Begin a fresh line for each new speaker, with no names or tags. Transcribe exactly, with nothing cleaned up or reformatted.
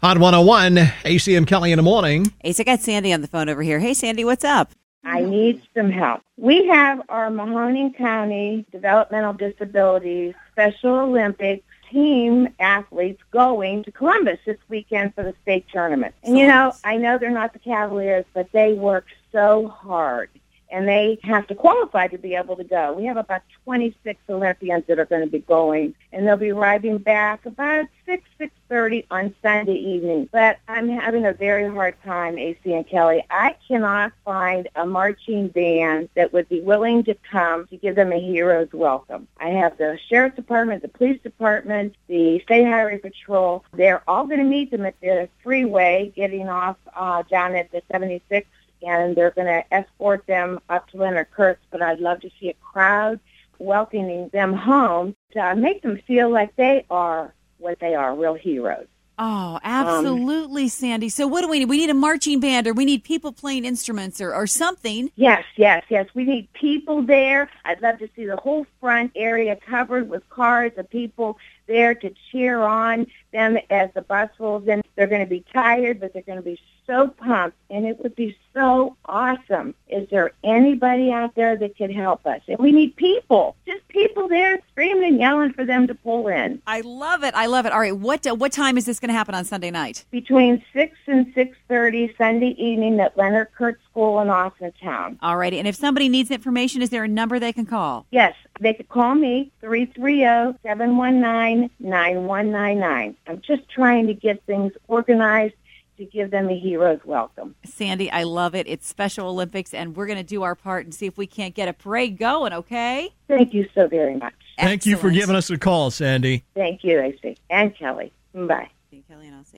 Hot one oh one, A C and Kelly in the morning.
Ace, I got Sandy on the phone over here. Hey, Sandy, what's up?
I need some help. We have our Mahoning County Developmental Disabilities Special Olympics team athletes going to Columbus this weekend for the state tournament. And, you know, I know they're not the Cavaliers, but they work so hard. And they have to qualify to be able to go. We have about twenty-six Olympians that are going to be going, and they'll be arriving back about six, six thirty on Sunday evening. But I'm having a very hard time, A C and Kelly. I cannot find a marching band that would be willing to come to give them a hero's welcome. I have the Sheriff's Department, the Police Department, the State Highway Patrol. They're all going to meet them at the freeway getting off uh, down at the seventy-six. And they're going to escort them up to Leonard Kurtz, but I'd love to see a crowd welcoming them home to make them feel like they are what they are, real heroes.
Oh, absolutely, um, Sandy. So what do we need? We need a marching band, or we need people playing instruments or, or something.
Yes, yes, yes. We need people there. I'd love to see the whole front area covered with cars of people there to cheer on them as the bus rolls in. They're going to be tired, but they're going to be so pumped, and it would be so awesome. Is there anybody out there that could help us? And we need people, just people there screaming and yelling for them to pull in.
I love it. I love it. All right, what uh, what time is this going to happen on Sunday night?
Between six and six thirty Sunday evening at Leonard Kurtz School in Austintown.
All righty, and if somebody needs information, is there a number they can call?
Yes, they could call me, three three zero, seven one nine, nine one nine nine. I'm just trying to get things organized to give them a hero's welcome.
Sandy, I love it. It's Special Olympics, and we're going to do our part and see if we can't get a parade going, okay?
Thank you so very much.
Thank
Excellent.
you for giving us a call, Sandy.
Thank you, A C and Kelly. Bye.
Kelly and I'll say